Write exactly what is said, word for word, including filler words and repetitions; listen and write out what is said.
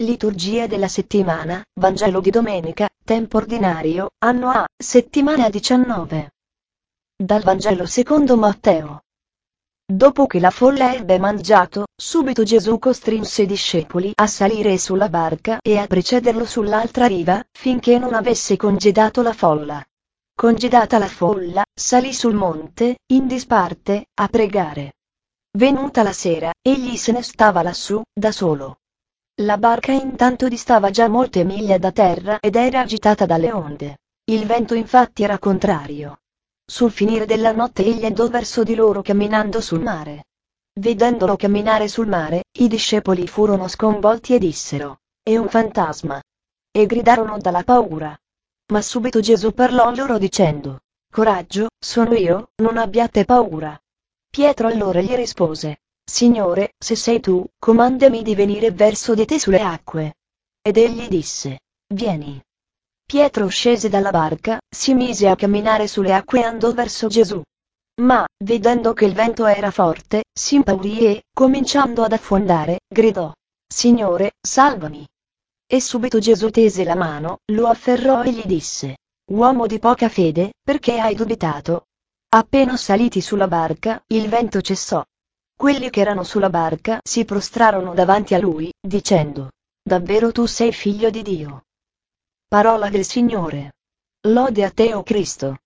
Liturgia della settimana, Vangelo di domenica, tempo ordinario, anno A, settimana diciannove. Dal Vangelo secondo Matteo. Dopo che la folla ebbe mangiato, subito Gesù costrinse i discepoli a salire sulla barca e a precederlo sull'altra riva, finché non avesse congedato la folla. Congedata la folla, salì sul monte, in disparte, a pregare. Venuta la sera, egli se ne stava lassù, da solo. La barca intanto distava già molte miglia da terra ed era agitata dalle onde. Il vento infatti era contrario. Sul finire della notte egli andò verso di loro camminando sul mare. Vedendolo camminare sul mare, i discepoli furono sconvolti e dissero: "È un fantasma!" E gridarono dalla paura. Ma subito Gesù parlò loro dicendo: "Coraggio, sono io, non abbiate paura." Pietro allora gli rispose: "Signore, se sei tu, comandami di venire verso di te sulle acque." Ed egli disse: "Vieni." Pietro scese dalla barca, si mise a camminare sulle acque e andò verso Gesù. Ma, vedendo che il vento era forte, si impaurì e, cominciando ad affondare, gridò: "Signore, salvami." E subito Gesù tese la mano, lo afferrò e gli disse: "Uomo di poca fede, perché hai dubitato?" Appena saliti sulla barca, il vento cessò. Quelli che erano sulla barca si prostrarono davanti a lui, dicendo: "Davvero tu sei figlio di Dio." Parola del Signore. Lode a te, o Cristo.